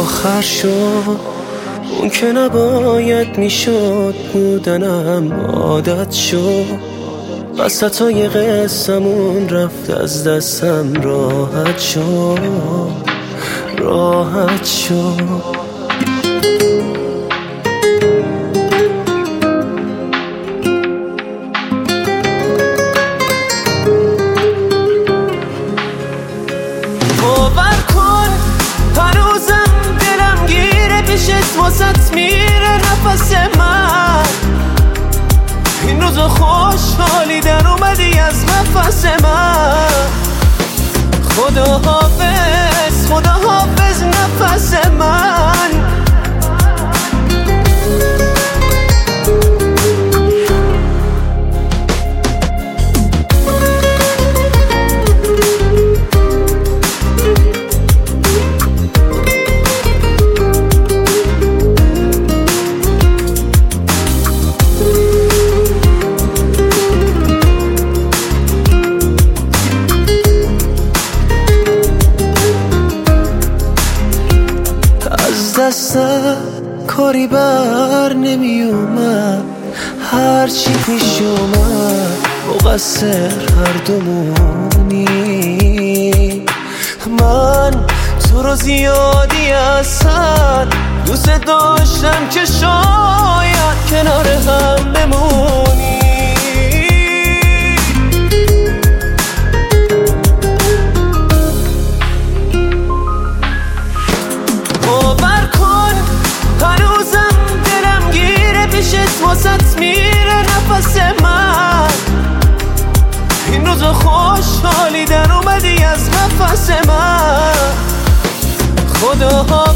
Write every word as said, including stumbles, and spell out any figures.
آخر شد، اون که نباید میشد بودنم عادت شد. وسطای قصمون رفت از دستم راحت شد، راحت شد. باور کن هنوزم دلم گیره پیشت، واسط میره نفس من. این روزا خوشحالی در اومدی از نفس من. خدا حافظ، خدا حافظ نفس من. دستم کاری بر نمی اومد، هرچی پیش اومد مقصر هر دومونی. من تو رو زیادی اصلا دوست داشتم که شاید کنار هم بمونی. واسط میره نفس من. این روزا خوشحالی در اومدی از نفس من. خدا